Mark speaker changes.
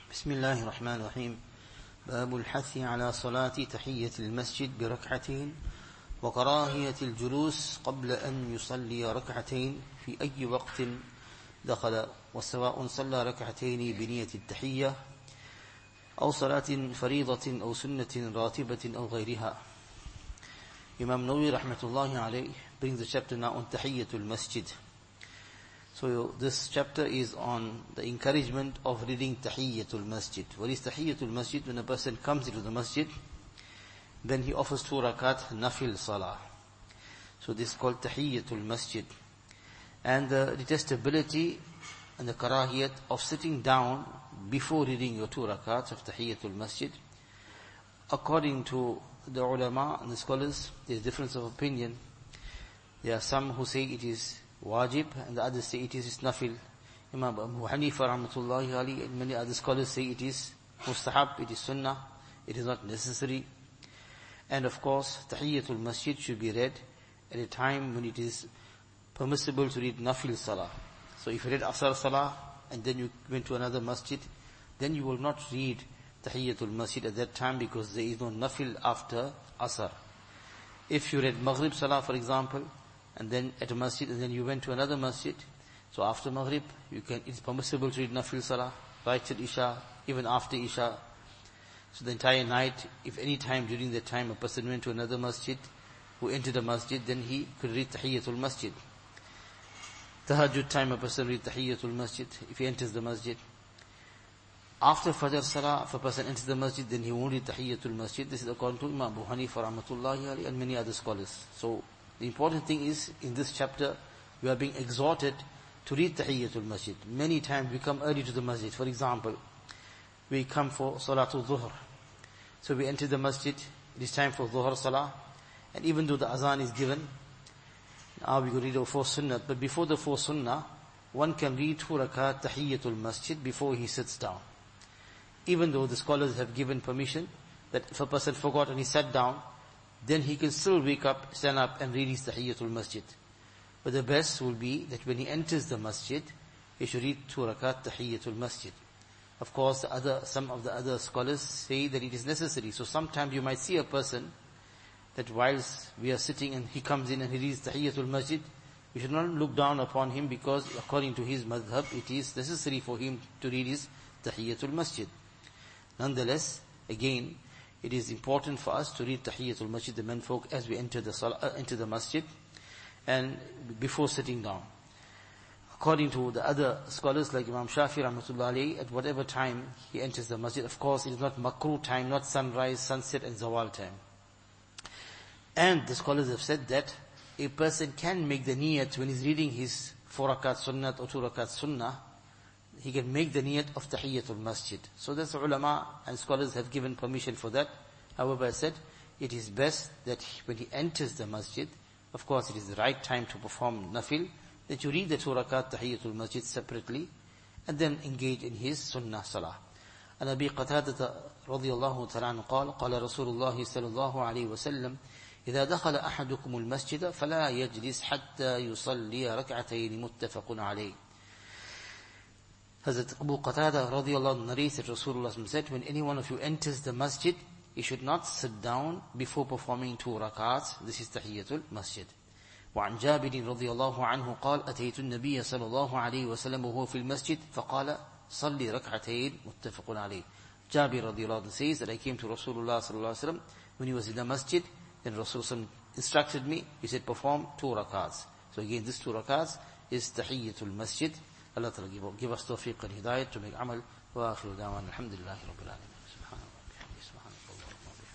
Speaker 1: بسم الله الرحمن الرحيم. باب الحث على صلاة تحية المسجد بركعتين وكراهية الجلوس قبل أن يصلي ركعتين في أي وقت دخل، وسواء صلى ركعتين بنية التحية أو صلاة فريضة أو سنة راتبة أو غيرها. Imam Nawawi rahmatullahi alayh brings the chapter now on Tahiyyatul Masjid. So this chapter is on the encouragement of reading Tahiyyatul Masjid. What is Tahiyyatul Masjid? When a person comes into the masjid, then he offers 2 rakat nafil salah. So this is called Tahiyyatul Masjid. And the detestability and the karahiyat of sitting down before reading your 2 rakats of Tahiyyatul Masjid. According to the ulama and the scholars, there is difference of opinion. There are some who say it is wajib, and the others say it is nafil. Imam Abu Hanifa rahmatullahi alayhi and many other scholars say it is mustahab, it is sunnah, it is not necessary. And of course, Tahiyyatul Masjid should be read at a time when it is permissible to read nafil salah. So if you read asar salah and then you went to another masjid, then you will not read Tahiyyatul Masjid at that time because there is no nafil after asar. If you read maghrib salah, for example, and then at a masjid, and then you went to another masjid, so after maghrib, it's permissible to read nafil salah, right till isha, even after isha. So the entire night, if any time during that time a person went to another masjid, who entered a masjid, then he could read Tahiyyatul Masjid. Tahajjud time, a person read Tahiyyatul Masjid if he enters the masjid. After Fajr Salah, if a person enters the masjid, then he won't read Tahiyyatul Masjid. This is according to Imam Abu Hanifa rahmatullahi alayhi and many other scholars. So the important thing is, in this chapter, we are being exhorted to read Tahiyyatul Masjid. Many times we come early to the masjid. For example, we come for Salatul Dhuhr. So we enter the masjid, it is time for Dhuhr Salah, and even though the azan is given, now we go read our 4 sunnah, but before the 4 sunnah, one can read 2 rakat Tahiyyatul Masjid before he sits down. Even though the scholars have given permission that if a person forgot and he sat down, then he can still wake up, stand up and read his Tahiyyatul Masjid. But the best will be that when he enters the masjid, he should read 2 rakat Tahiyyatul Masjid. Of course, some of the other scholars say that it is necessary. So sometimes you might see a person that whilst we are sitting and he comes in and he reads Tahiyyatul Masjid, we should not look down upon him because according to his madhab, it is necessary for him to read his Tahiyyatul Masjid. Nonetheless, again, it is important for us to read Tahiyyatul Masjid, the menfolk, as we enter the masjid and before sitting down. According to the other scholars like Imam Shafi rahmatullah alayhi, at whatever time he enters the masjid, of course it is not makruh time, not sunrise, sunset and zawal time. And the scholars have said that a person can make the niyat when he's reading his 4 rakat sunnat or 2 rakat sunnah, he can make the niyat of Tahiyyatul Masjid. So that's the ulama and scholars have given permission for that. However, I said, it is best that when he enters the masjid, of course it is the right time to perform nafil, that you read the 2 rakat Tahiyyatul Masjid separately, and then engage in his sunnah salah. And Abi Qatadah radiyallahu ta'ala anhu قال Rasulullah sallallahu alayhi wa sallam, إذا دخل أحدكم المسجد فلا يجلس حتى يصلي ركعتين متفق عليه. Hazrat Abu Qatadah radiyallahu anhu narrates that Rasulullah said, when any one of you enters the masjid, he should not sit down before performing 2 rakats. This is Tahiyyatul Masjid. وعن جابر رضي الله عنه قال أتيت النبي صلى الله عليه وسلم وهو في المسجد فقال صلي ركعتين متفق عليه. Jabir radiyallahu anhu says that I came to Rasulullah sallallahu alaihi wasallam when he was in the masjid, then Rasulullah instructed me, he said perform 2 rakats. So again, this 2 rakats is Tahiyyatul Masjid. Allah Ta'ala give us tawfiq and hidayat to make amal. Wa akhiru da'wan alhamdulillahi rabbil alamin. Subhanallah.